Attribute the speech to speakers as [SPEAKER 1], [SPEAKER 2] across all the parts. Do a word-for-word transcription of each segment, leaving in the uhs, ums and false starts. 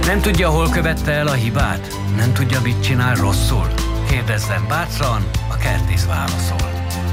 [SPEAKER 1] Nem tudja, hol követte el a hibát? Nem tudja, mit csinál rosszul? Kérdezzen bátran, a Kertész válaszol.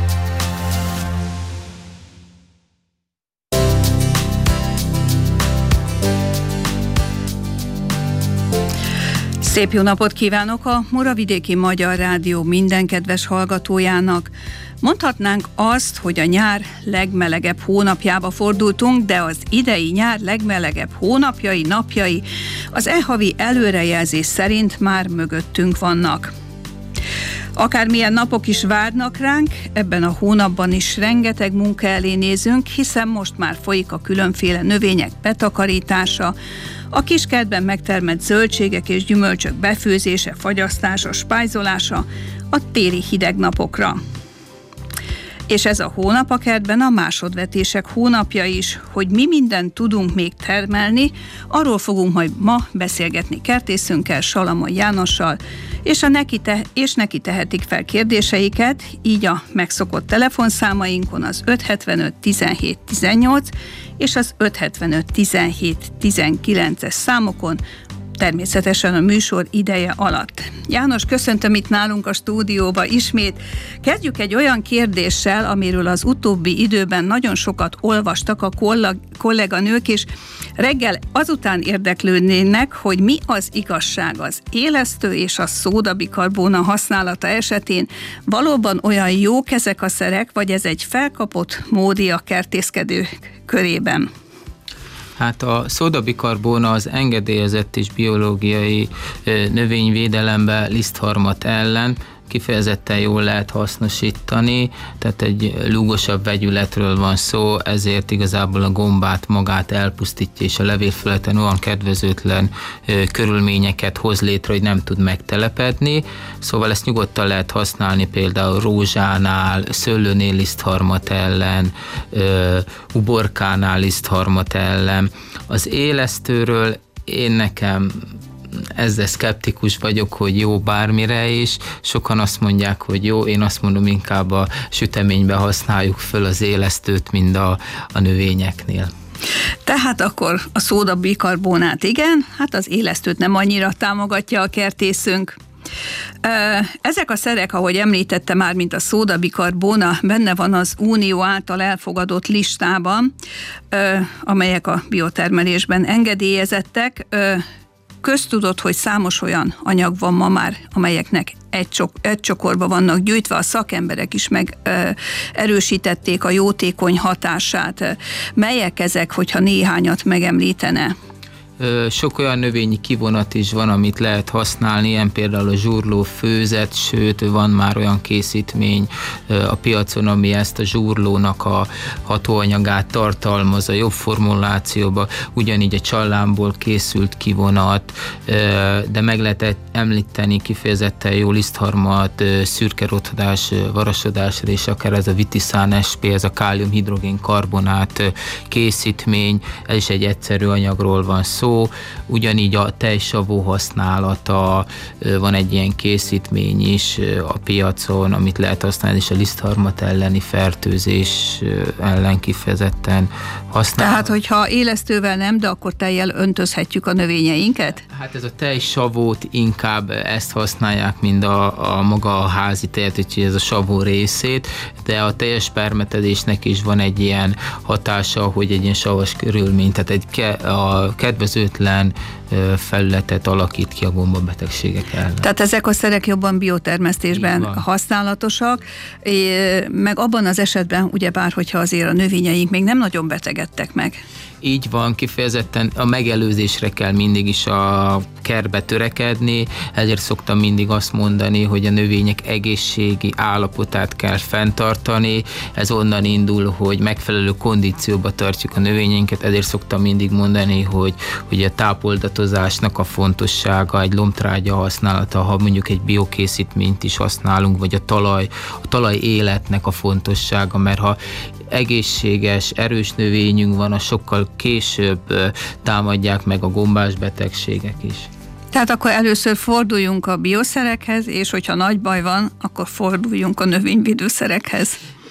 [SPEAKER 2] Szép jó napot kívánok a Moravidéki Magyar Rádió minden kedves hallgatójának. Mondhatnánk azt, hogy a nyár legmelegebb hónapjába fordultunk, de az idei nyár legmelegebb hónapjai, napjai az e-havi előrejelzés szerint már mögöttünk vannak. Akármilyen napok is várnak ránk, ebben a hónapban is rengeteg munka elé nézünk, hiszen most már folyik a különféle növények betakarítása, a kiskertben megtermett zöldségek és gyümölcsök befőzése, fagyasztása, spájzolása a téli hideg napokra. És ez a hónap a kertben a másodvetések hónapja is, hogy mi mindent tudunk még termelni, arról fogunk majd ma beszélgetni kertészünkkel, Salamon Jánossal, és, a neki, te, és neki tehetik fel kérdéseiket, így a megszokott telefonszámainkon az öt hetvenöt tizenhét tizennyolc és az öt hetvenöt tizenhét tizenkilences számokon, természetesen a műsor ideje alatt. János, köszöntöm itt nálunk a stúdióba ismét. Kezdjük egy olyan kérdéssel, amiről az utóbbi időben nagyon sokat olvastak a kolléganők, és reggel azután érdeklődnének, hogy mi az igazság az élesztő és a szódabikarbóna használata esetén. Valóban olyan jók ezek a szerek, vagy ez egy felkapott módi a kertészkedők körében?
[SPEAKER 3] Hát a szódabikarbóna az engedélyezett és biológiai növényvédelemben lisztharmat ellen kifejezetten jól lehet hasznosítani, tehát egy lúgosabb vegyületről van szó, ezért igazából a gombát magát elpusztítja, és a levélfelületen olyan kedvezőtlen ö, körülményeket hoz létre, hogy nem tud megtelepedni, szóval ezt nyugodtan lehet használni például rózsánál, szőlőnél lisztharmat ellen, ö, uborkánál lisztharmat ellen. Az élesztőről én nekem ezzel szkeptikus vagyok, hogy jó bármire is. Sokan azt mondják, hogy jó, én azt mondom, inkább a süteménybe használjuk föl az élesztőt, mint a, a növényeknél.
[SPEAKER 2] Tehát akkor a szódabikarbónát igen, hát az élesztőt nem annyira támogatja a kertészünk. Ezek a szerek, ahogy említette már, mint a szódabikarbóna, benne van az Unió által elfogadott listában, amelyek a biotermelésben engedélyezettek. Köztudott, hogy számos olyan anyag van ma már, amelyeknek egy, csok, egy csokorba vannak gyűjtve, a szakemberek is meg ö, erősítették a jótékony hatását. Melyek ezek, hogyha néhányat megemlítene?
[SPEAKER 3] Sok olyan növényi kivonat is van, amit lehet használni, ilyen például a zsurló főzet, sőt van már olyan készítmény a piacon, ami ezt a zsurlónak a hatóanyagát tartalmaz a jobb formulációba, ugyanígy a csallámból készült kivonat, de meg lehet említeni kifejezetten jó lisztharmat, szürkerothadás, varasodásra, és akár ez a Vitisán es pé, ez a kálium-hidrogén-karbonát készítmény, ez is egy egyszerű anyagról van szó. Ugyanígy a tejsavó használata, van egy ilyen készítmény is a piacon, amit lehet használni, és a lisztharmat elleni fertőzés ellen kifejezetten használni.
[SPEAKER 2] Tehát, hogyha élesztővel nem, de akkor tejjel öntözhetjük a növényeinket?
[SPEAKER 3] Hát ez a tejsavót inkább ezt használják, mint a, a maga a házi tejet, úgyhogy ez a savó részét, de a teljes permetezésnek is van egy ilyen hatása, hogy egy ilyen savas körülmény, tehát egy ke- a kedvezőtlen felületet alakít ki a gombabetegségek ellen.
[SPEAKER 2] Tehát ezek a szerek jobban biotermesztésben használatosak, meg abban az esetben, ugyebár, hogyha azért a növényeink még nem nagyon betegedtek meg.
[SPEAKER 3] Így van, kifejezetten a megelőzésre kell mindig is a kertbe törekedni, ezért szoktam mindig azt mondani, hogy a növények egészségi állapotát kell fenntartani, ez onnan indul, hogy megfelelő kondícióba tartjuk a növényeinket, ezért szoktam mindig mondani, hogy, hogy a tápoldatozásnak a fontossága, egy lombtrágya használata, ha mondjuk egy biokészítményt is használunk, vagy a talaj, a talaj életnek a fontossága, mert ha egészséges, erős növényünk van, a sokkal később támadják meg a gombás betegségek is.
[SPEAKER 2] Tehát akkor először forduljunk a bioszerekhez, és hogyha nagy baj van, akkor forduljunk a növényvédőszerekhez.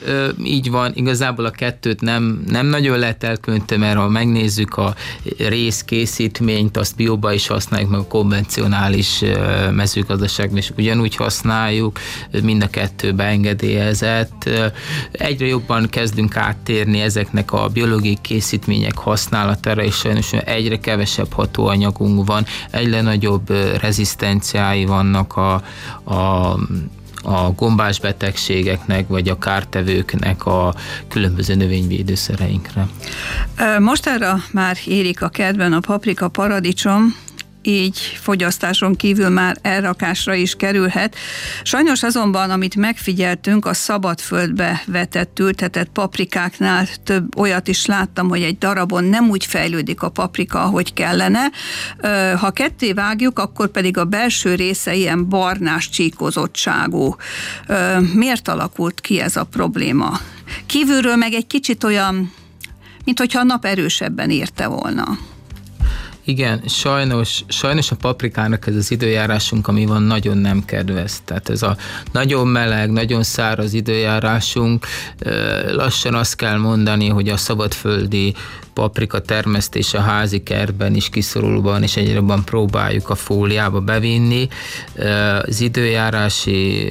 [SPEAKER 3] Így van, igazából a kettőt nem, nem nagyon lehet elkülöníteni, mert ha megnézzük a részkészítményt, azt bióba is használjuk, meg a konvencionális mezőgazdaságban is ugyanúgy használjuk, mind a kettő beengedélyezett. Egyre jobban kezdünk áttérni ezeknek a biológiai készítmények használatára, és sajnos egyre kevesebb hatóanyagunk van, egyre nagyobb rezisztenciái vannak a, a a gombás betegségeknek, vagy a kártevőknek a különböző növényvédőszereinkre.
[SPEAKER 2] Mostanra már érik a kertben a paprika, paradicsom, így fogyasztáson kívül már elrakásra is kerülhet. Sajnos azonban, amit megfigyeltünk, a szabadföldbe vetett, ültetett paprikáknál több olyat is láttam, hogy egy darabon nem úgy fejlődik a paprika, ahogy kellene. Ha ketté vágjuk, akkor pedig a belső része ilyen barnás csíkozottságú. Miért alakult ki ez a probléma? Kívülről meg egy kicsit olyan, mint hogyha a nap erősebben érte volna.
[SPEAKER 3] Igen, sajnos, sajnos a paprikának ez az időjárásunk, ami van, nagyon nem kedvez. Tehát ez a nagyon meleg, nagyon száraz időjárásunk, lassan azt kell mondani, hogy a szabadföldi paprika termesztés a házi kertben is kiszorulóban, és egyre jobban próbáljuk a fóliába bevinni. Az időjárási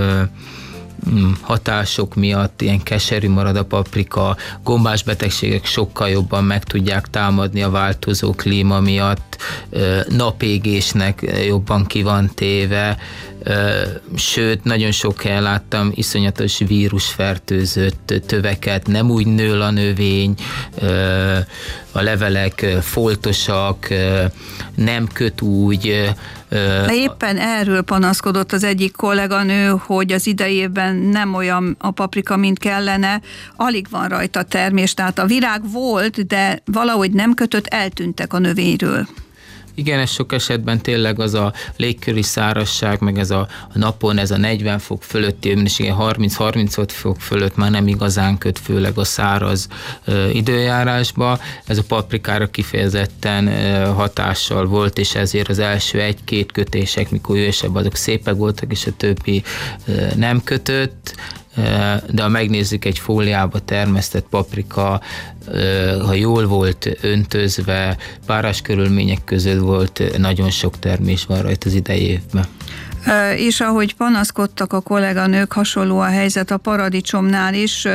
[SPEAKER 3] hatások miatt ilyen keserű marad a paprika, gombás betegségek sokkal jobban meg tudják támadni a változó klíma miatt, napégésnek jobban ki van téve, sőt, nagyon sok helyen láttam iszonyatos vírusfertőzött töveket, nem úgy nő a növény, a levelek foltosak, nem köt úgy.
[SPEAKER 2] De éppen erről panaszkodott az egyik kolléganő, hogy az idejében nem olyan a paprika, mint kellene, alig van rajta termés, tehát a virág volt, de valahogy nem kötött, eltűntek a növényről.
[SPEAKER 3] Igen, ez sok esetben tényleg az a légköri szárazság, meg ez a, a napon ez a negyven fok fölötti hőmérséklet, harminc-harmincöt fok fölött már nem igazán köt, főleg a száraz ö, időjárásba. Ez a paprikára kifejezetten ö, hatással volt, és ezért az első egy-két kötések, mikor hősebb, azok szépek voltak, és a többi ö, nem kötött. De ha megnézzük, egy fóliába termesztett paprika, ha jól volt öntözve, párás körülmények között volt, nagyon sok termés van rajta az idei évben.
[SPEAKER 2] És ahogy panaszkodtak a kolléganők, hasonló a helyzet a paradicsomnál is.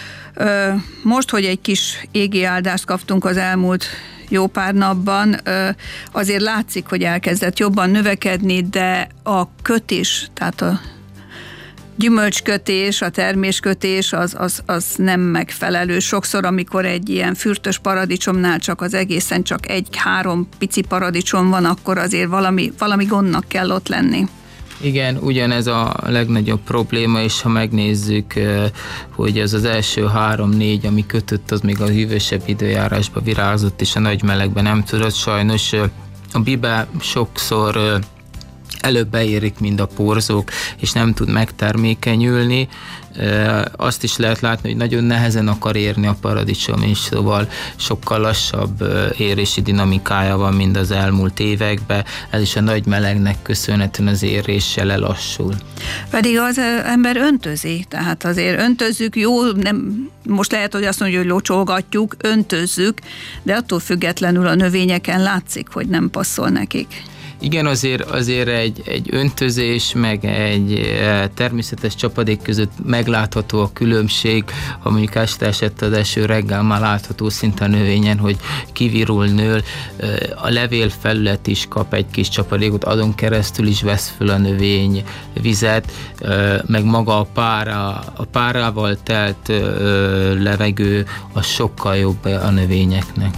[SPEAKER 2] Most, hogy egy kis égi áldást kaptunk az elmúlt jó pár napban, azért látszik, hogy elkezdett jobban növekedni, de a kötés, tehát a gyümölcskötés, a terméskötés az, az, az nem megfelelő. Sokszor, amikor egy ilyen fürtös paradicsomnál csak az egészen csak egy-három pici paradicsom van, akkor azért valami, valami gondnak kell ott lenni.
[SPEAKER 3] Igen, ugyanez a legnagyobb probléma, és ha megnézzük, hogy ez az első három-négy, ami kötött, az még a hűvösebb időjárásba virágzott, és a nagy melegben nem tudott. Sajnos a bibe sokszor előbb beérik, mint a porzók, és nem tud megtermékenyülni. Azt is lehet látni, hogy nagyon nehezen akar érni a paradicsom is, szóval sokkal lassabb érési dinamikája van, mint az elmúlt években. Ez is a nagy melegnek köszönhetően az éréssel lelassul.
[SPEAKER 2] Pedig az ember öntözi, tehát azért öntözzük, jó, nem, most lehet, hogy azt mondja, hogy locsolgatjuk, öntözzük, de attól függetlenül a növényeken látszik, hogy nem passzol nekik.
[SPEAKER 3] Igen, azért, azért egy, egy öntözés, meg egy természetes csapadék között meglátható a különbség, ha mondjuk este esett az eső, reggel már látható szinte a növényen, hogy kivirul, nől, a levél felület is kap egy kis csapadékot, azon keresztül is vesz föl a növény vizet, meg maga a pára, a párával telt levegő, az sokkal jobb a növényeknek.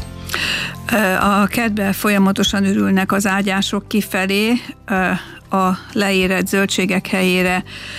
[SPEAKER 2] A kertben folyamatosan ürülnek az ágyások kifelé, a leérett zöldségek helyére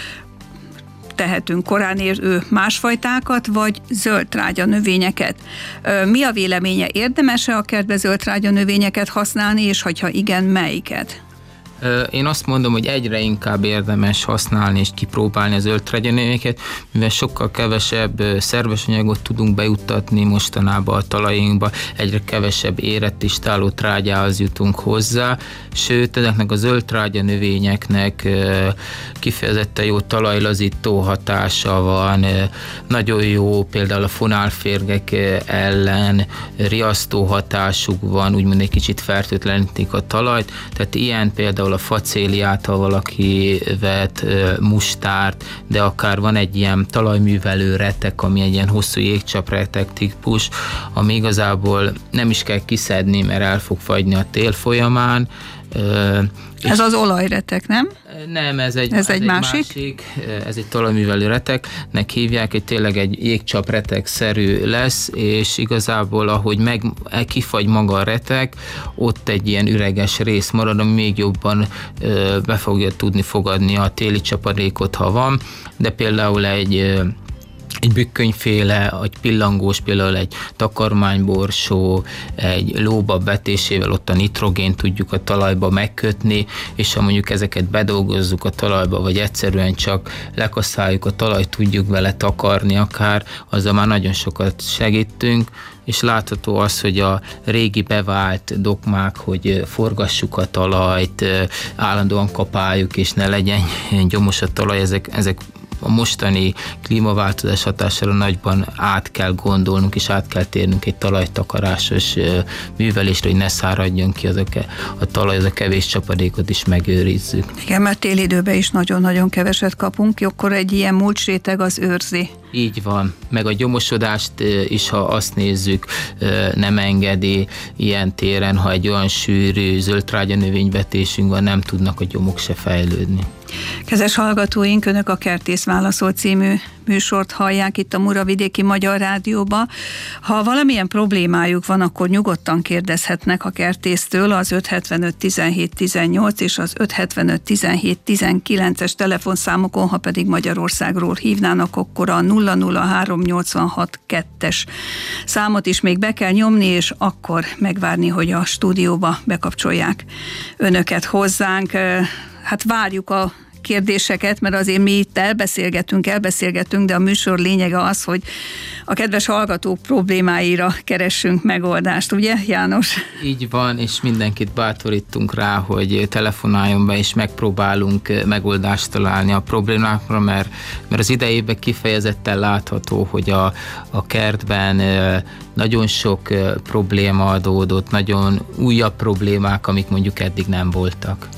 [SPEAKER 2] tehetünk korán érő másfajtákat, vagy zöldtrágya növényeket. Mi a véleménye, érdemes-e a kertbe zöldtrágya növényeket használni, és hogyha igen, melyiket?
[SPEAKER 3] Én azt mondom, hogy egyre inkább érdemes használni és kipróbálni a zöldtrágyanövényeket, mivel sokkal kevesebb szerves anyagot tudunk bejuttatni mostanában a talajainkba, egyre kevesebb érett és táló trágyához jutunk hozzá, sőt, ezeknek a zöldtrágyanövényeknek kifejezetten jó talajlazító hatása van, nagyon jó például a fonálférgek ellen riasztó hatásuk van, úgymond egy kicsit fertőtlenítik a talajt, tehát ilyen például a facéliát, ha valaki vet, mustárt, de akár van egy ilyen talajművelő retek, ami egy ilyen hosszú jégcsapretek típus, ami igazából nem is kell kiszedni, mert el fog fagyni a tél folyamán.
[SPEAKER 2] Ez az olajretek, nem?
[SPEAKER 3] Nem, ez egy,
[SPEAKER 2] ez
[SPEAKER 3] ez
[SPEAKER 2] egy, egy másik?
[SPEAKER 3] másik, ez egy talajművelő reteknek hívják, egy tényleg egy jégcsapretek-szerű lesz, és igazából ahogy meg kifagy maga a retek, ott egy ilyen üreges rész marad, ami még jobban be fogja tudni fogadni a téli csapadékot, ha van, de például egy egy bükkönyféle, egy pillangós, például egy takarmányborsó, egy lóbab vetésével ott a nitrogént tudjuk a talajba megkötni, és ha mondjuk ezeket bedolgozzuk a talajba, vagy egyszerűen csak lekaszáljuk a talajt, tudjuk vele takarni akár, azzal már nagyon sokat segítünk, és látható az, hogy a régi bevált dogmák, hogy forgassuk a talajt, állandóan kapáljuk, és ne legyen gyomos a talaj, ezek, ezek a mostani klímaváltozás hatására nagyban át kell gondolnunk, és át kell térnünk egy talajtakarásos művelésre, hogy ne száradjon ki az a, a talaj, az a kevés csapadékot is megőrizzük.
[SPEAKER 2] Igen, mert téli időben is nagyon-nagyon keveset kapunk, akkor egy ilyen mulcsréteg az őrzi.
[SPEAKER 3] Így van, meg a gyomosodást is, ha azt nézzük, nem engedi ilyen téren, ha egy olyan sűrű zöldtrágyanövényvetésünk van, nem tudnak a gyomok se fejlődni.
[SPEAKER 2] Kedves hallgatóink, Önök a Kertész Válaszol című műsort hallják itt a Muravidéki Magyar Rádióba. Ha valamilyen problémájuk van, akkor nyugodtan kérdezhetnek a kertésztől az öt hetvenöt tizenhét tizennyolc és az öt hetvenöt tizenhét tizenkilences telefonszámokon, ha pedig Magyarországról hívnának, akkor a nulla nulla három nyolcvanhat kettes számot is még be kell nyomni, és akkor megvárni, hogy a stúdióba bekapcsolják Önöket hozzánk. Hát várjuk a kérdéseket, mert azért mi itt elbeszélgetünk, elbeszélgetünk, de a műsor lényege az, hogy a kedves hallgatók problémáira keressünk megoldást, ugye, János?
[SPEAKER 3] Így van, és mindenkit bátorítunk rá, hogy telefonáljon be, és megpróbálunk megoldást találni a problémákra, mert, mert az idejében kifejezetten látható, hogy a, a kertben nagyon sok probléma adódott, nagyon újabb problémák, amik mondjuk eddig nem voltak.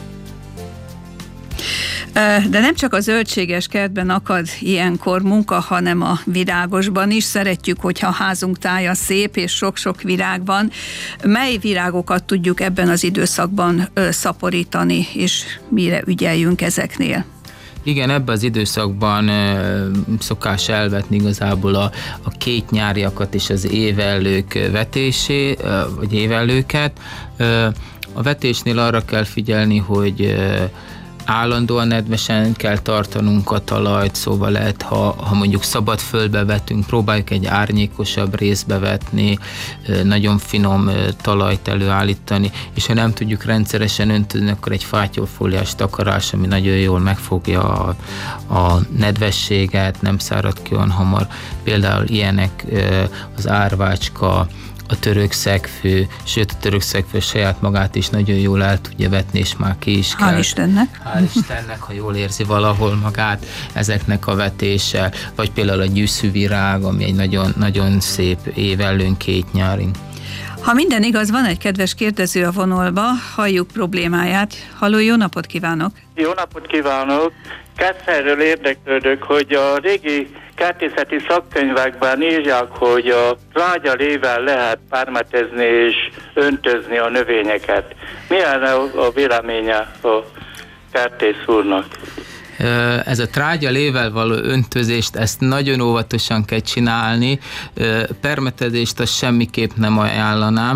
[SPEAKER 2] De nem csak a zöldséges kertben akad ilyenkor munka, hanem a virágosban is. Szeretjük, hogyha a házunk tája szép, és sok-sok virág van. Mely virágokat tudjuk ebben az időszakban szaporítani, és mire ügyeljünk ezeknél?
[SPEAKER 3] Igen, ebben az időszakban e, szokás elvetni igazából a, a kétnyáriakat és az évellők vetésé, e, vagy évellőket. E, a vetésnél arra kell figyelni, hogy e, állandóan nedvesen kell tartanunk a talajt, szóval lehet, ha, ha mondjuk szabad földbe vetünk, próbáljuk egy árnyékosabb részbe vetni, nagyon finom talajt előállítani, és ha nem tudjuk rendszeresen öntözni, akkor egy fátyolfóliás takarás, ami nagyon jól megfogja a, a nedvességet, nem szárad ki olyan hamar. Például ilyenek az árvácska, a törökszegfű, sőt a törökszegfű saját magát is nagyon jól el tudja vetni, és már ki is kell.
[SPEAKER 2] Hál' Istennek.
[SPEAKER 3] Hál' Istennek, ha jól érzi valahol magát ezeknek a vetése, vagy például a gyűszűvirág, ami egy nagyon, nagyon szép évellőn két nyárin.
[SPEAKER 2] Ha minden igaz, van egy kedves kérdező a vonalba, halljuk problémáját. Halló, jó napot kívánok!
[SPEAKER 4] Jó napot kívánok! Kettőről érdeklődök, hogy a régi kertészeti szakkönyvekben írják, hogy a trágyalével lehet permetezni és öntözni a növényeket. Milyen a véleménye a kertész úrnak?
[SPEAKER 3] Ez a trágyalével való öntözést, ezt nagyon óvatosan kell csinálni. Permetezést azt semmiképp nem ajánlanám.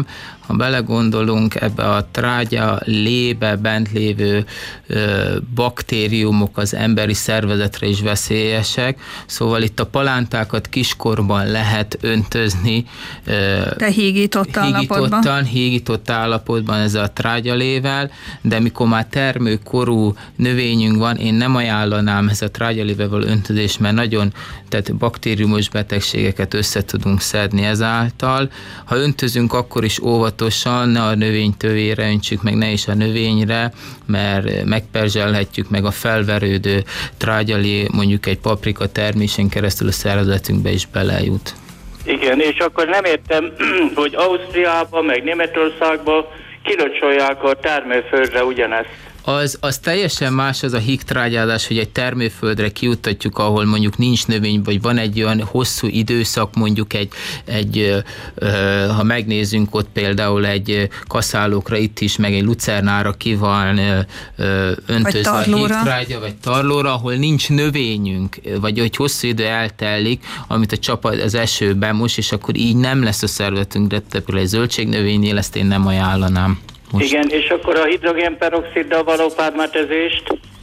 [SPEAKER 3] ha belegondolunk ebbe a trágya lébe bent lévő ö, baktériumok az emberi szervezetre is veszélyesek, szóval itt a palántákat kiskorban lehet öntözni. Ö,
[SPEAKER 2] De hígított állapotban?
[SPEAKER 3] Hígított állapotban ezzel a trágyalével, de mikor már termőkorú növényünk van, én nem ajánlanám ez a trágyalével öntözés, mert nagyon, tehát baktériumos betegségeket össze tudunk szedni ezáltal. Ha öntözünk, akkor is óvatosan, ne a növény tövére öntsük meg, ne is a növényre, mert megperzselhetjük meg a felverődő trágyalé, mondjuk egy paprika termésén keresztül a szervezetünkbe is belejut.
[SPEAKER 4] Igen, és akkor nem értem, hogy Ausztriában, meg Németországban kilocsolják a termőföldre ugyanezt.
[SPEAKER 3] Az, az teljesen más az a hígtrágyázás, hogy egy termőföldre kiutatjuk, ahol mondjuk nincs növény, vagy van egy olyan hosszú időszak, mondjuk egy, egy ha megnézzünk ott például egy kaszálókra itt is, meg egy lucernára ki van öntözve a hígtrágya, vagy tarlóra, ahol nincs növényünk, vagy hogy hosszú idő eltelik, amit a csapat az eső bemos, és akkor így nem lesz a szervezetünkre, például egy zöldségnövénynél, ezt én nem ajánlanám. Most.
[SPEAKER 4] Igen, és akkor a hidrogénperoxiddal való pármátezést?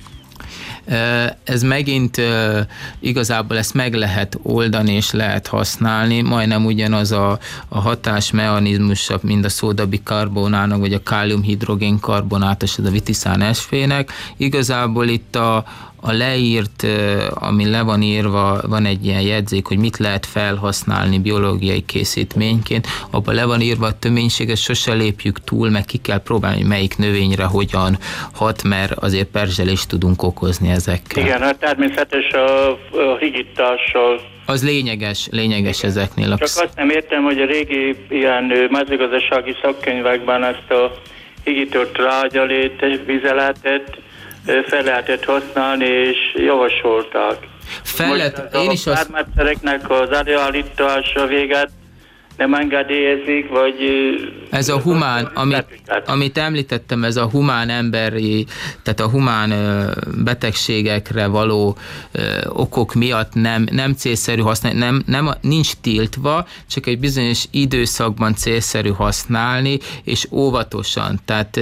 [SPEAKER 3] Ez megint igazából ezt meg lehet oldani és lehet használni, majdnem ugyanaz a, a hatásmechanizmus, mint a szódabikarbonának, vagy a káliumhidrogénkarbonátos, ez a vitiszán esfének. Igazából itt a A leírt, ami le van írva, van egy ilyen jegyzék, hogy mit lehet felhasználni biológiai készítményként, abban le van írva a töménységet, sose lépjük túl, meg ki kell próbálni, hogy melyik növényre hogyan hat, mert azért perzselést tudunk okozni ezekkel.
[SPEAKER 4] Igen, hát természetes a, a higítással.
[SPEAKER 3] Az lényeges, lényeges igen. Ezeknél. A...
[SPEAKER 4] Csak azt nem értem, hogy a régi ilyen mezőgazdasági szakkönyvekben ezt a higított trágyalét, vizeletet fel lehetett használni, és javasolták.
[SPEAKER 3] Felett, én is
[SPEAKER 4] a pármátszereknek az előállítása véget nem engedélyezik, vagy...
[SPEAKER 3] Ez a humán, amit, amit említettem, ez a humán emberi, tehát a humán betegségekre való okok miatt nem, nem célszerű használni, nem, nem, nincs tiltva, csak egy bizonyos időszakban célszerű használni, és óvatosan. Tehát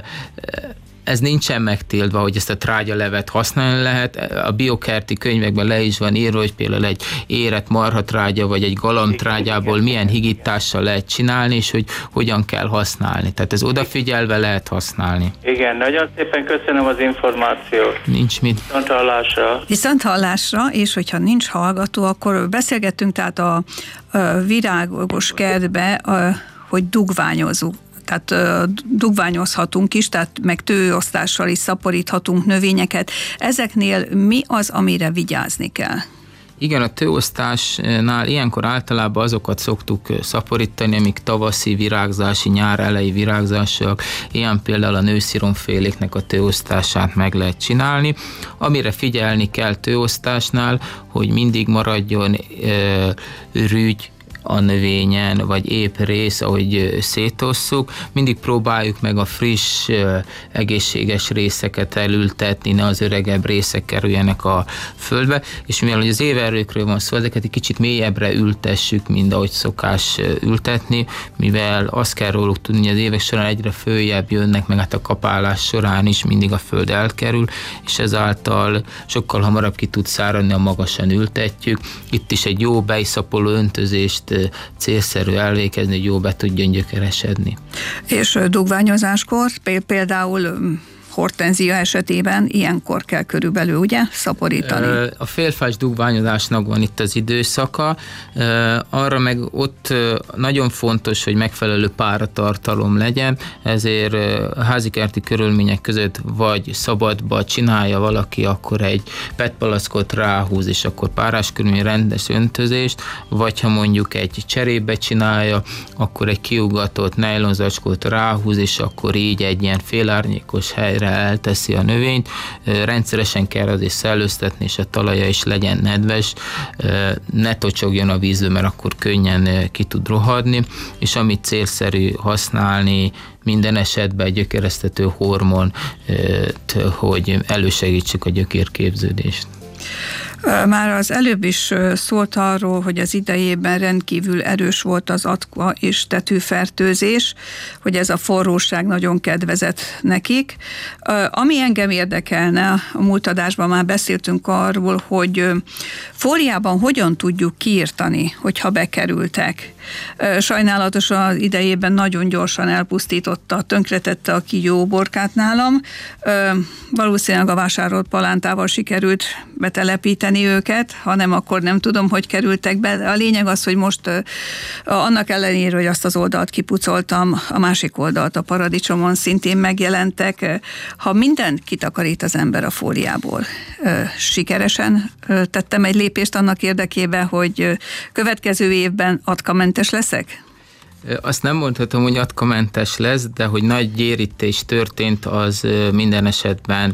[SPEAKER 3] ez nincsen megtiltva, hogy ezt a trágyalevet használni lehet. A biokerti könyvekben le is van írva, hogy például egy érett marhatrágya, vagy egy galambtrágyából milyen higítással lehet csinálni, és hogy hogyan kell használni. Tehát ez odafigyelve lehet használni.
[SPEAKER 4] Igen, nagyon szépen köszönöm az információt.
[SPEAKER 3] Nincs mit.
[SPEAKER 4] Viszont hallásra.
[SPEAKER 2] Viszont hallásra, és hogyha nincs hallgató, akkor beszélgettünk tehát a, a virágos kertbe, a, hogy dugványozunk. Tehát dugványozhatunk is, tehát meg tőosztással is szaporíthatunk növényeket. Ezeknél mi az, amire vigyázni kell?
[SPEAKER 3] Igen, a tőosztásnál ilyenkor általában azokat szoktuk szaporítani, amik tavaszi virágzási, nyár elejé virágzások, ilyen például a nősziromféléknek a tőosztását meg lehet csinálni. Amire figyelni kell tőosztásnál, hogy mindig maradjon e, rügy, a növényen, vagy épp rész, ahogy szétosszuk, mindig próbáljuk meg a friss, egészséges részeket elültetni, ne az öregebb részek kerüljenek a földbe, és mivel az éverőkről van szó, ezeket egy kicsit mélyebbre ültessük, mint ahogy szokás ültetni, mivel azt kell róluk tudni, hogy az évek során egyre följebb jönnek, meg hát a kapálás során is mindig a föld elkerül, és ezáltal sokkal hamarabb ki tud száradni, a magasan ültetjük. Itt is egy jó beiszapoló öntözést célszerű elvégezni, hogy jó be tudjon gyökeresedni.
[SPEAKER 2] És dugványozáskor például hortenzia esetében ilyenkor kell körülbelül, ugye, szaporítani?
[SPEAKER 3] A félfás dugványozásnak van itt az időszaka, arra meg ott nagyon fontos, hogy megfelelő páratartalom legyen, ezért házikerti körülmények között vagy szabadba csinálja valaki, akkor egy petpalackot ráhúz, és akkor párás körülmény rendes öntözést, vagy ha mondjuk egy cserébe csinálja, akkor egy kiugatott nejlonzacskót ráhúz, és akkor így egy ilyen félárnyékos helyre elteszi a növényt. Rendszeresen kell azért szellőztetni, és a talaja is legyen nedves, ne tocsogjon a vízbe, mert akkor könnyen ki tud rohadni, és amit célszerű használni minden esetben egy gyökeresztető hormon, hogy elősegítsük a gyökérképződést.
[SPEAKER 2] Már az előbb is szólt arról, hogy az idejében rendkívül erős volt az atka és tetőfertőzés, hogy ez a forróság nagyon kedvezett nekik. Ami engem érdekelne, a múlt adásban már beszéltünk arról, hogy fóliában hogyan tudjuk kiirtani, hogyha bekerültek. Sajnálatos az idejében nagyon gyorsan elpusztította, tönkretette a kígyóborkát nálam. Valószínűleg a vásárolt palántával sikerült betelepíteni őket, hanem akkor nem tudom, hogy kerültek be. A lényeg az, hogy most annak ellenére, hogy azt az oldalt kipucoltam, a másik oldalt a paradicsomon szintén megjelentek. Ha mindent kitakarít az ember a fóliából, sikeresen tettem egy lépést annak érdekében, hogy következő évben atkamentes leszek?
[SPEAKER 3] Azt nem mondhatom, hogy atkamentes lesz, de hogy nagy gyérítés történt, az minden esetben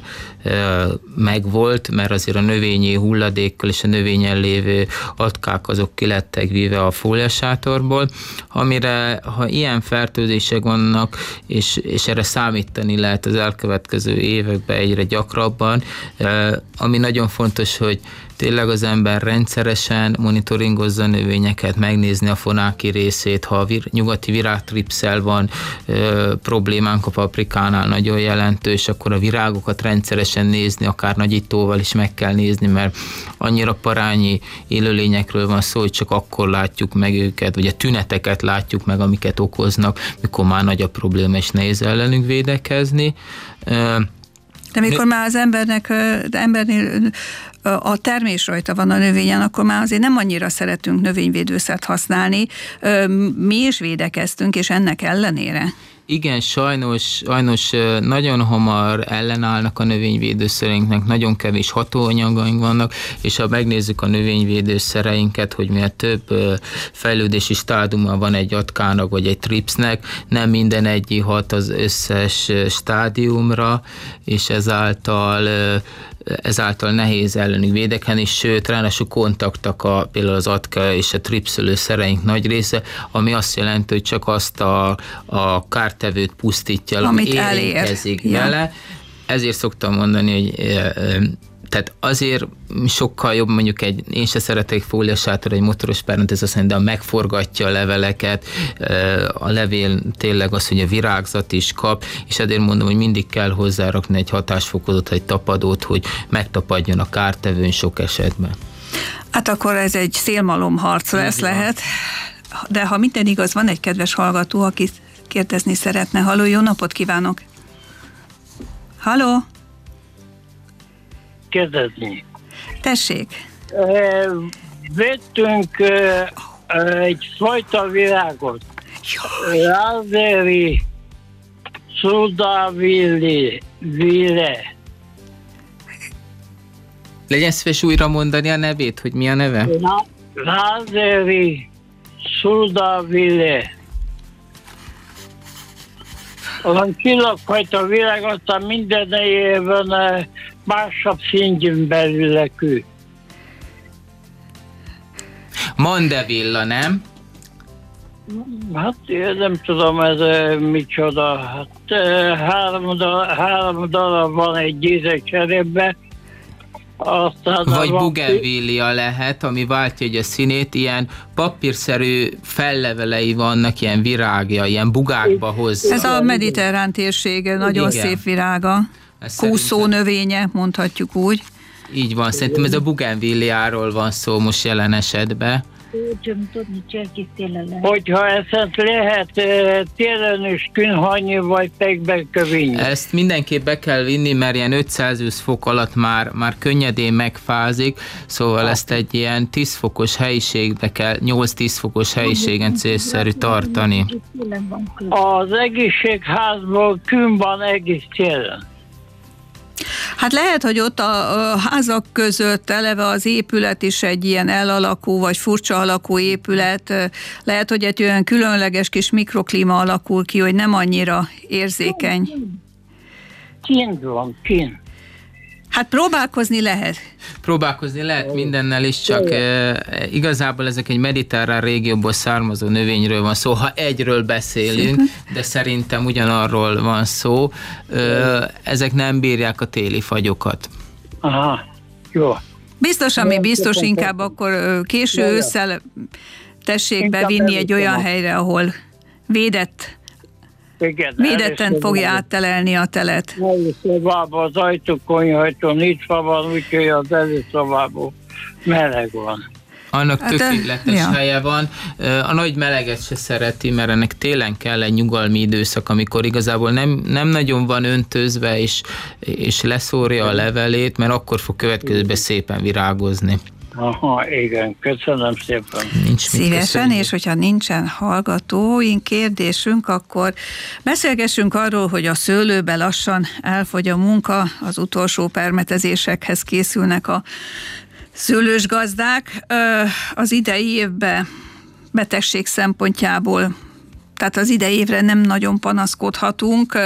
[SPEAKER 3] megvolt, mert azért a növényi hulladékkal és a növényen lévő atkák azok ki lettek víve a fóliasátorból, amire, ha ilyen fertőzések vannak, és, és erre számítani lehet az elkövetkező években egyre gyakrabban, ami nagyon fontos, hogy tényleg az ember rendszeresen monitoringozza a növényeket, megnézni a fonáki részét, ha a vir- nyugati virágtripszel van ö, problémánk a paprikánál nagyon jelentős, akkor a virágokat rendszeresen nézni, akár nagyítóval is meg kell nézni, mert annyira parányi élőlényekről van szó, hogy csak akkor látjuk meg őket, vagy a tüneteket látjuk meg, amiket okoznak, mikor már nagy a probléma, és nehéz ellenünk védekezni. Ö,
[SPEAKER 2] De mikor már az embernek, de embernél a termés rajta van a növényen, akkor már azért nem annyira szeretünk növényvédőszert használni. Mi is védekeztünk, és ennek ellenére.
[SPEAKER 3] Igen, sajnos, sajnos nagyon hamar ellenállnak a növényvédőszereinknek, nagyon kevés hatóanyagaink vannak, és ha megnézzük a növényvédőszereinket, hogy miért több fejlődési stáduma van egy atkának vagy egy tripsnek, nem minden egyik hat az összes stádiumra, és ezáltal ezáltal nehéz ellenük védekezni, sőt, ráadásul kontaktak a, például az atka és a tripszölő szereink nagy része, ami azt jelenti, hogy csak azt a, a kártevőt pusztítja, ami érintkezik vele. Ja. Ezért szoktam mondani, hogy tehát azért sokkal jobb, mondjuk egy, én se szeretek fóliasátor, egy motoros párnát, ez azt mondja, de megforgatja a leveleket, a levél tényleg az, hogy a virágzat is kap, és ezért mondom, hogy mindig kell hozzárakni egy hatásfokozót, egy tapadót, hogy megtapadjon a kártevőn sok esetben.
[SPEAKER 2] Hát akkor ez egy szélmalomharc lesz lehet, de ha minden igaz, van egy kedves hallgató, aki kérdezni szeretne. Halló, jó napot kívánok! Halló!
[SPEAKER 5] Kérdezni.
[SPEAKER 2] Tessék.
[SPEAKER 5] Vettünk egy fajta virágot. Rázeri Szudavilli Vile.
[SPEAKER 3] Legyen szíves újra mondani a nevét, hogy mi a neve?
[SPEAKER 5] Rázeri Szudavilli. Olyan csillagfajta virág, aztán minden évben másabb szintjén belülekű.
[SPEAKER 3] Mandevilla, nem?
[SPEAKER 5] Hát én nem tudom, ez micsoda. Hát három darab, három darab van egy ízecserében.
[SPEAKER 3] Vagy bugenvillia lehet, ami váltja egy a színét, ilyen papírszerű fellevelei vannak, ilyen virágja, ilyen bugákba hozza.
[SPEAKER 2] Ez a mediterrán térsége, nagyon igen. Szép virága. Kúszó növénye, mondhatjuk úgy.
[SPEAKER 3] Így van, szerintem ez a bugenvilliáról van szó most jelen esetben.
[SPEAKER 5] Hogyha ezt lehet télen is künhanyi, vagy pekben kövinni.
[SPEAKER 3] Ezt mindenképp be kell vinni, mert ilyen ötszáz fok alatt már, már könnyedén megfázik, szóval ezt egy ilyen tíz fokos helyiségbe kell, nyolc-tíz fokos helyiségen célszerű tartani.
[SPEAKER 5] Az egészségházból kün van egész télen.
[SPEAKER 2] Hát lehet, hogy ott a, a házak között eleve az épület is egy ilyen elalakú, vagy furcsa alakú épület. Lehet, hogy egy olyan különleges kis mikroklíma alakul ki, hogy nem annyira érzékeny.
[SPEAKER 5] Kint van, kint.
[SPEAKER 2] Hát próbálkozni lehet.
[SPEAKER 3] Próbálkozni lehet mindennel is, csak e, igazából ezek egy mediterrán régióból származó növényről van szó, ha egyről beszélünk, de szerintem ugyanarról van szó. E, ezek nem bírják a téli fagyokat.
[SPEAKER 5] Aha, jó.
[SPEAKER 2] Biztos, ami biztos, inkább akkor késő ősszel tessék bevinni egy olyan helyre, ahol védett, igen, védetten fogja áttelelni a telet.
[SPEAKER 5] Előszobában az ajtó, konyhajtó nyitva van, úgyhogy az előszobában meleg van.
[SPEAKER 3] Annak hát, tökéletes ja. helye van. A nagy meleget se szereti, mert ennek télen kell egy nyugalmi időszak, amikor igazából nem, nem nagyon van öntözve, és, és leszórja a levelét, mert akkor fog következőben szépen virágozni.
[SPEAKER 5] Aha, igen, köszönöm szépen.
[SPEAKER 2] Nincs Szívesen, és hogyha nincsen hallgatóink, kérdésünk, akkor beszélgessünk arról, hogy a szőlőbe lassan elfogy a munka, az utolsó permetezésekhez készülnek a szőlős gazdák. Az idei évben betegség szempontjából, tehát az idei évre nem nagyon panaszkodhatunk,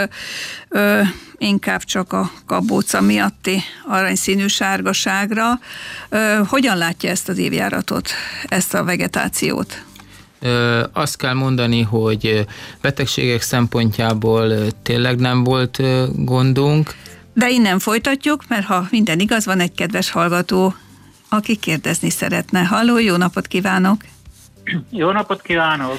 [SPEAKER 2] inkább csak a kabóca miatti aranyszínű sárgaságra. Hogyan látja ezt az évjáratot, ezt a vegetációt?
[SPEAKER 3] Ö, azt kell mondani, hogy betegségek szempontjából tényleg nem volt gondunk.
[SPEAKER 2] De innen folytatjuk, mert ha minden igaz, van egy kedves hallgató, aki kérdezni szeretne. Halló, jó napot kívánok!
[SPEAKER 6] Jó napot kívánok!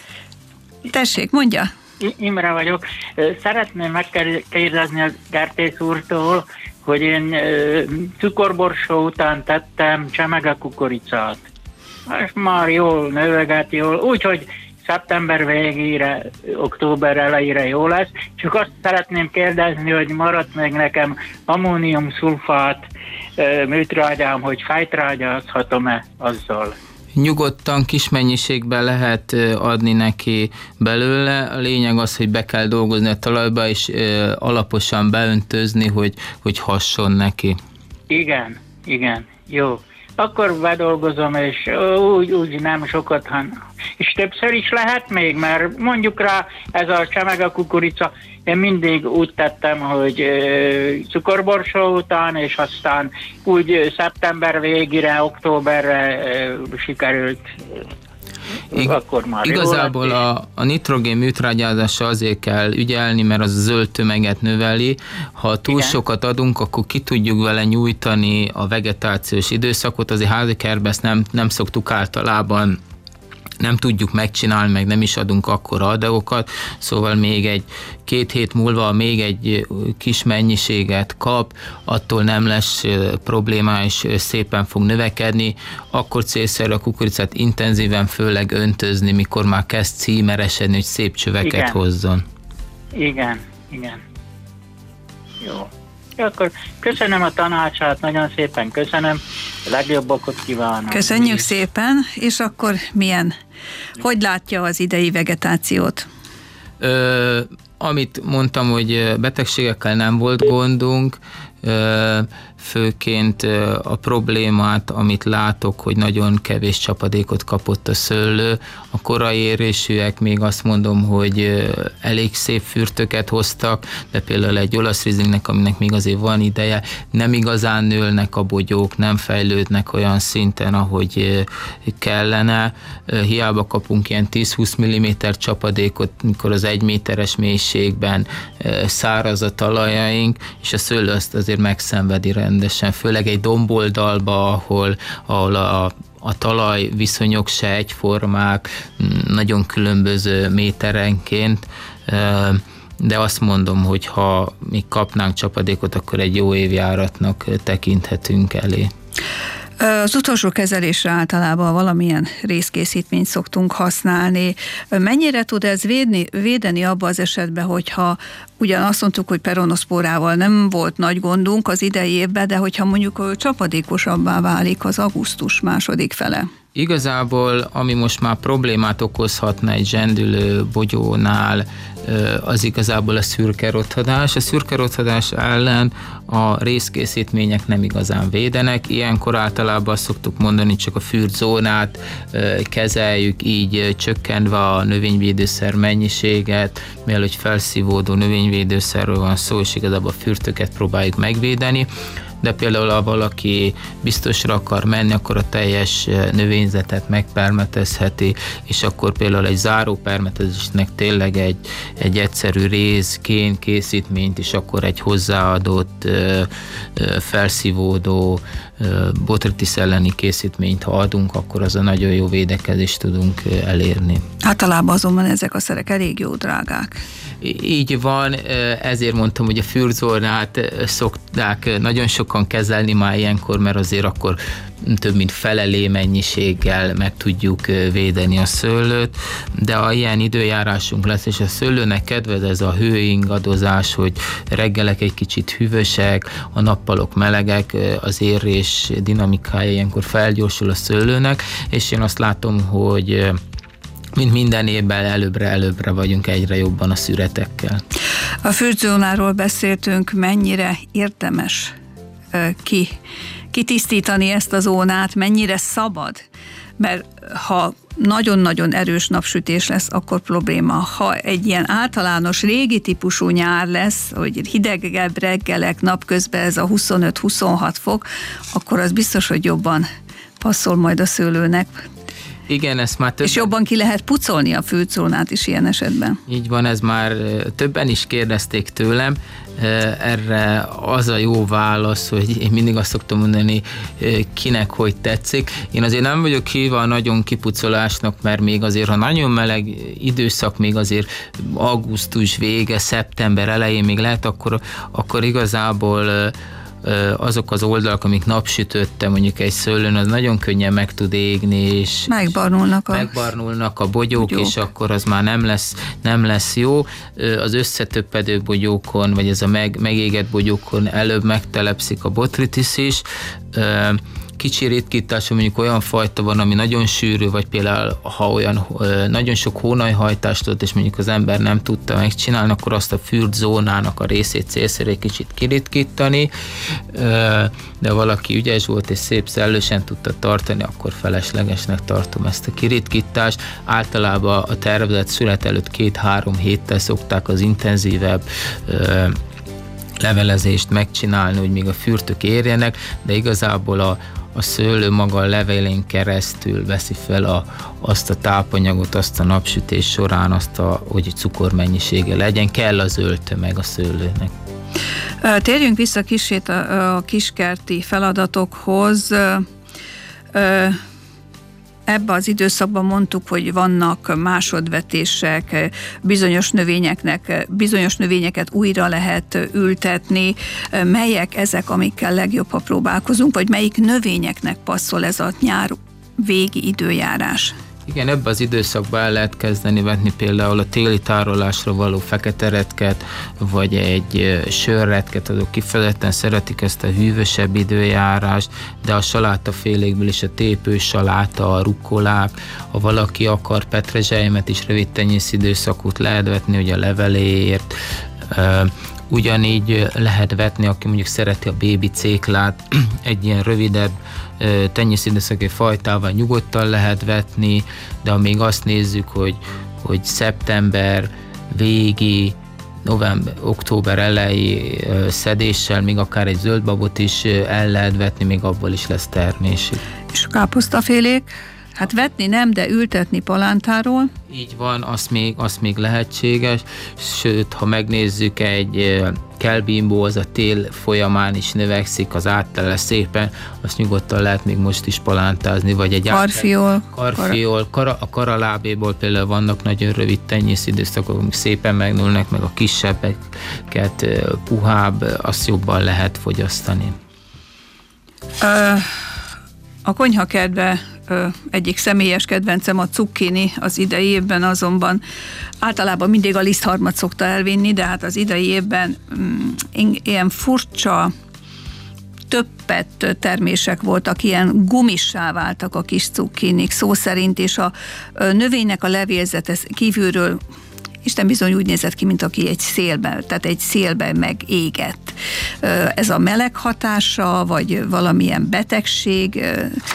[SPEAKER 2] Tessék, mondja!
[SPEAKER 6] Imre vagyok. Szeretném megkérdezni a Gertész úrtól, hogy én cukorborsó után tettem csemege kukoricát. És már jól növeget, jól, úgyhogy szeptember végére, október elejére jó lesz. Csak azt szeretném kérdezni, hogy maradt meg nekem ammónium-szulfát műtrágyám, hogy fejtrágyázhatom-e azzal?
[SPEAKER 3] Nyugodtan kis mennyiségben lehet adni neki belőle. A lényeg az, hogy be kell dolgozni a talajba, és alaposan beöntözni, hogy, hogy hasson neki.
[SPEAKER 6] Igen, igen, jó. Akkor bedolgozom, és úgy, úgy nem sokat, hanem... És többször is lehet még, mert mondjuk rá ez a csemege kukorica, én mindig úgy tettem, hogy ö, cukorborsó után, és aztán úgy szeptember végére, októberre ö, sikerült.
[SPEAKER 3] Ig- akkor már igazából a, a nitrogén műtrágyázása azért kell ügyelni, mert az a zöld tömeget növeli. Ha túl igen. sokat adunk, akkor ki tudjuk vele nyújtani a vegetációs időszakot, azért házi kertben ezt nem, nem szoktuk általában, nem tudjuk megcsinálni, meg nem is adunk akkora adagokat, szóval még egy két hét múlva még egy kis mennyiséget kap, attól nem lesz probléma, és szépen fog növekedni. Akkor célszerű a kukoricát intenzíven főleg öntözni, mikor már kezd címeresedni, hogy szép csöveket igen. hozzon.
[SPEAKER 6] Igen, igen. Jó. Akkor köszönöm a tanácsát, nagyon szépen köszönöm, a legjobbakat kívánok.
[SPEAKER 2] Köszönjük szépen, és akkor milyen, hogy látja az idei vegetációt?
[SPEAKER 3] Ö, amit mondtam, hogy betegségekkel nem volt gondunk, ö, főként a problémát, amit látok, hogy nagyon kevés csapadékot kapott a szőlő. A korai érésűek még azt mondom, hogy elég szép fürtöket hoztak, de például egy olasz rizlingnek, aminek még azért van ideje, nem igazán nőlnek a bogyók, nem fejlődnek olyan szinten, ahogy kellene. Hiába kapunk ilyen tíz-húsz milliméter csapadékot, mikor az egy méteres mélységben száraz a talajaink, és a szőlő azt azért megszenvedi rendesen, főleg egy domboldalba, ahol, ahol a, a talaj viszonyok se egyformák, nagyon különböző méterenként, de azt mondom, hogy ha mi kapnánk csapadékot, akkor egy jó évjáratnak tekinthetünk elé.
[SPEAKER 2] Az utolsó kezelésre általában valamilyen részkészítményt szoktunk használni. Mennyire tud ez védni, védeni abba az esetben, hogyha ugyan azt mondtuk, hogy peronoszpórával nem volt nagy gondunk az idei évben, de hogyha mondjuk csapadékosabbá válik az augusztus második fele?
[SPEAKER 3] Igazából, ami most már problémát okozhatna egy zsendülő bogyónál, az igazából a szürke rothadás. A szürke rothadás ellen a részkészítmények nem igazán védenek. Ilyenkor általában azt szoktuk mondani, csak a fürt zónát kezeljük, így csökkentve a növényvédőszer mennyiséget, mivel hogy felszívódó növényvédőszerről van szó, és igazából a fürtöket próbáljuk megvédeni. De például, ha valaki biztosra akar menni, akkor a teljes növényzetet megpermetezheti, és akkor például egy záró permetezésnek tényleg egy, egy egyszerű réz, kén készítményt is akkor egy hozzáadott, felszívódó botrytis elleni készítményt, ha adunk, akkor az a nagyon jó védekezést tudunk elérni.
[SPEAKER 2] Általában azonban ezek a szerek elég jó drágák.
[SPEAKER 3] Így van, ezért mondtam, hogy a fürdzónát szokták nagyon sokan kezelni már ilyenkor, mert azért akkor több mint felelé mennyiséggel meg tudjuk védeni a szőlőt, de ha ilyen időjárásunk lesz, és a szőlőnek kedvez ez a hőingadozás, hogy reggelek egy kicsit hűvösek, a nappalok melegek, az érés dinamikája ilyenkor felgyorsul a szőlőnek, és én azt látom, hogy mint minden évben előbbre-előbbre vagyunk egyre jobban a szüretekkel.
[SPEAKER 2] A fürdzónáról beszéltünk, mennyire érdemes ki, kitisztítani ezt a zónát, mennyire szabad, mert ha nagyon-nagyon erős napsütés lesz, akkor probléma. Ha egy ilyen általános régi típusú nyár lesz, hogy hidegebb reggelek, napközben ez a huszonöt-huszonhat fok, akkor az biztos, hogy jobban passzol majd a szőlőnek.
[SPEAKER 3] Igen, ezt már többen...
[SPEAKER 2] És jobban ki lehet pucolni a fürdzónát is ilyen esetben.
[SPEAKER 3] Így van, ez már többen is kérdezték tőlem. Erre az a jó válasz, hogy én mindig azt szoktam mondani, kinek hogy tetszik. Én azért nem vagyok híva a nagyon kipucolásnak, mert még azért, ha nagyon meleg időszak, még azért augusztus vége, szeptember elején még lehet, akkor, akkor igazából azok az oldalak, amik napsütötte, mondjuk egy szőlőn, az nagyon könnyen meg tud égni, és
[SPEAKER 2] megbarnulnak a,
[SPEAKER 3] megbarnulnak a bogyók, bogyók, és akkor az már nem lesz, nem lesz jó. Az összetöppedő bogyókon, vagy ez a meg, megégett bogyókon előbb megtelepszik a botrytis is. Kicsi ritkítású, mondjuk olyan fajta van, ami nagyon sűrű, vagy például ha olyan nagyon sok hónajhajtást ott, és mondjuk az ember nem tudta megcsinálni, akkor azt a fürdzónának a részét célszerű egy kicsit kiritkítani, de valaki ügyes volt és szép szellősen tudta tartani, akkor feleslegesnek tartom ezt a kiritkítást. Általában a tervezett szület előtt két-három héttel szokták az intenzívebb levelezést megcsinálni, hogy még a fürtök érjenek, de igazából a, a szőlő maga a levelén keresztül veszi fel a, azt a tápanyagot, azt a napsütés során, azt a, hogy cukormennyisége legyen, kell az zöldtömeg a szőlőnek.
[SPEAKER 2] Térjünk vissza kicsit a, a kiskerti feladatokhoz. Ebbe az időszakban mondtuk, hogy vannak másodvetések, bizonyos növényeknek, bizonyos növényeket újra lehet ültetni. Melyek ezek, amikkel legjobb, ha próbálkozunk, vagy melyik növényeknek passzol ez a nyár végi időjárás?
[SPEAKER 3] Igen, ebben az időszakban el lehet kezdeni vetni például a téli tárolásra való feketeretket, vagy egy sörretket, azok kifejezetten szeretik ezt a hűvösebb időjárást, de a salátafélékből is a tépő saláta, a rukkolák, ha valaki akar petrezselymet is rövid tenyészidőszakot lehet vetni, ugye a leveléért, ugyanígy lehet vetni, aki mondjuk szereti a bébi céklát, egy ilyen rövidebb tenyészidőszaki fajtával nyugodtan lehet vetni, de ha még azt nézzük, hogy, hogy szeptember végi, november, október elejé szedéssel még akár egy zöldbabot is el lehet vetni, még abból is lesz termés.
[SPEAKER 2] És a káposztafélék? Hát vetni nem, de ültetni palántáról.
[SPEAKER 3] Így van, az még, az még lehetséges, sőt, ha megnézzük, egy kelbimbó, az a tél folyamán is növekszik, az áttele szépen, azt nyugodtan lehet még most is palántázni, vagy egy
[SPEAKER 2] karfiol,
[SPEAKER 3] karfiol kara, a karalábéból például vannak nagyon rövid tenyészidőszakok, amik szépen megnőnek, meg a kisebbeket, puhább, azt jobban lehet fogyasztani.
[SPEAKER 2] Ö, a konyhakertbe egyik személyes kedvencem a cukkini, az idei évben azonban általában mindig a lisztharmat szokta elvinni, de hát az idei évben mm, ilyen furcsa többet termések voltak, ilyen gumissá váltak a kis cukkinik, szó szerint, és a növénynek a levélzete kívülről Isten bizony úgy nézett ki, mint aki egy szélben, tehát egy szélben megégett. Ez a meleg hatása, vagy valamilyen betegség,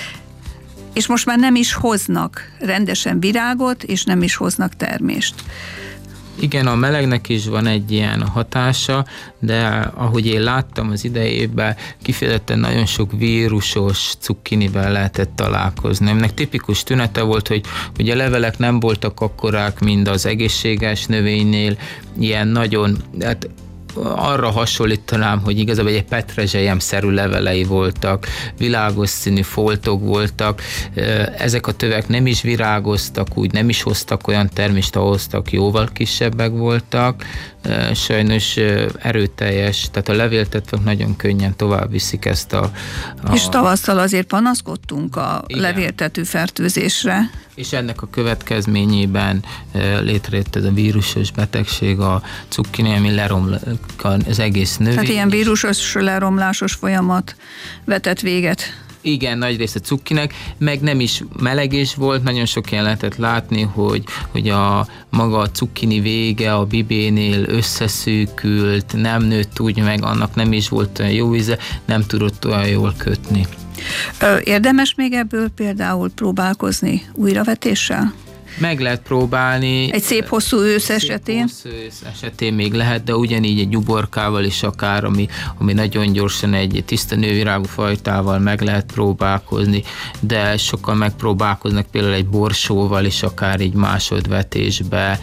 [SPEAKER 2] és most már nem is hoznak rendesen virágot, és nem is hoznak termést.
[SPEAKER 3] Igen, a melegnek is van egy ilyen hatása, de ahogy én láttam az idejében, kifejezetten nagyon sok vírusos cukkinivel lehetett találkozni. Ennek tipikus tünete volt, hogy, hogy a levelek nem voltak akkorák, mint az egészséges növénynél, ilyen nagyon, hát arra hasonlítanám, hogy igazából egy petrezselyem-szerű levelei voltak, világos színű foltok voltak, ezek a tövek nem is virágoztak, úgy nem is hoztak olyan termést, hoztak, jóval kisebbek voltak, sajnos erőteljes, tehát a levéltetvek nagyon könnyen tovább viszik ezt a... a...
[SPEAKER 2] És tavasszal azért panaszkodtunk a
[SPEAKER 3] Igen. levéltető
[SPEAKER 2] fertőzésre.
[SPEAKER 3] És ennek a következményében létrejött ez a vírusos betegség, a cukkini, ami leroml az egész növény.
[SPEAKER 2] Tehát ilyen vírusos leromlásos folyamat vetett véget.
[SPEAKER 3] Igen, nagy része cukkinek, meg nem is meleg is volt, nagyon sok ilyen lehetett látni, hogy, hogy a maga a cukkini vége a bibénél összeszűkült, nem nőtt úgy meg, annak nem is volt olyan jó íze, nem tudott olyan jól kötni.
[SPEAKER 2] Érdemes még ebből például próbálkozni újravetéssel?
[SPEAKER 3] Meg lehet próbálni.
[SPEAKER 2] Egy szép hosszú ősz
[SPEAKER 3] szép
[SPEAKER 2] esetén?
[SPEAKER 3] Hosszú ősz esetén még lehet, de ugyanígy egy uborkával is akár, ami, ami nagyon gyorsan egy tiszta nővirágú fajtával meg lehet próbálkozni, de sokan megpróbálkoznak például egy borsóval is, akár egy másodvetésbe,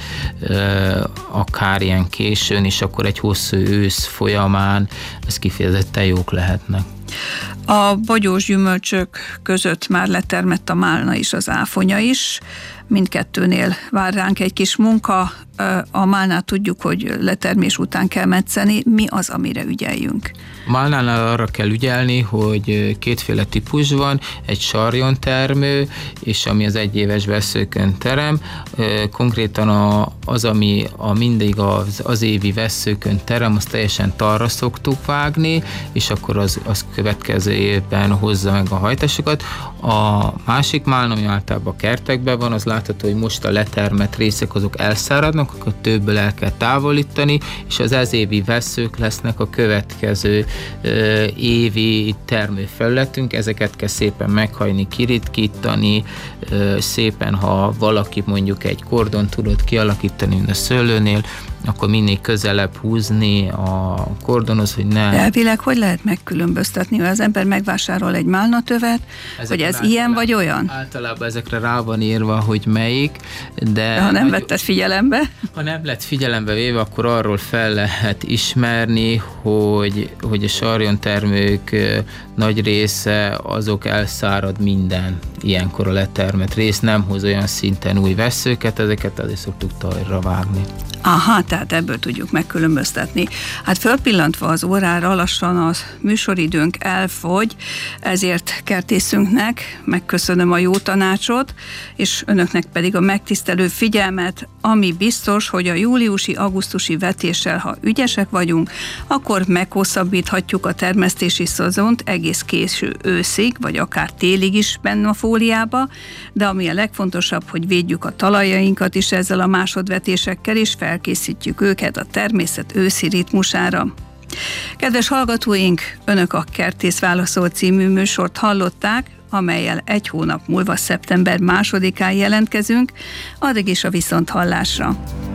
[SPEAKER 3] akár ilyen későn, és akkor egy hosszú ősz folyamán ez kifejezetten jók lehetnek.
[SPEAKER 2] A bogyós gyümölcsök között már letermett a málna is, az áfonya is. Mindkettőnél vár ránk egy kis munka. A málnát tudjuk, hogy letermés után kell metszeni. Mi az, amire ügyeljünk?
[SPEAKER 3] A málnánál arra kell ügyelni, hogy kétféle típus van, egy sarjontermő, és ami az egyéves vesszőkön terem. Konkrétan az, ami a mindig az, az évi vesszőkön terem, azt teljesen talra szoktuk vágni, és akkor az, az következő évben hozza meg a hajtásokat. A másik málna, ami általában a kertekben van, az látható, hogy most a letermett részek azok elszáradnak, akkor többből el kell távolítani, és az ezévi vesszők lesznek a következő ö, évi termőfelületünk, ezeket kell szépen meghajni, kiritkítani, ö, szépen, ha valaki mondjuk egy kordon tudod kialakítani a szőlőnél, akkor minél közelebb húzni a kordonhoz, hogy ne...
[SPEAKER 2] De elvileg hogy lehet megkülönböztetni, hogy az ember megvásárol egy málnatövet, hogy ez ilyen vagy olyan?
[SPEAKER 3] Általában ezekre rá van írva, hogy melyik, de...
[SPEAKER 2] de ha nem vetted figyelembe?
[SPEAKER 3] Ha nem lett figyelembe véve, akkor arról fel lehet ismerni, hogy, hogy a sarjontermők nagy része azok elszárad minden ilyenkor a letermett rész, nem hoz olyan szinten új vesszőket, ezeket azért szoktuk talajra vágni.
[SPEAKER 2] Aha, tehát ebből tudjuk megkülönböztetni. Hát fölpillantva az órára lassan az műsoridőnk elfogy, ezért kertészünknek megköszönöm a jó tanácsot, és önöknek pedig a megtisztelő figyelmet, ami biztos, hogy a júliusi-augusztusi vetéssel, ha ügyesek vagyunk, akkor meghosszabbíthatjuk a termesztési szezont egész késő őszig, vagy akár télig is benne a fóliába, de ami a legfontosabb, hogy védjük a talajainkat is ezzel a másodvetésekkel, és felkészítjük őket a természet őszi ritmusára. Kedves hallgatóink, önök a Kertész Válaszol című műsort hallották, amellyel egy hónap múlva szeptember másodikán jelentkezünk, addig is a viszonthallásra.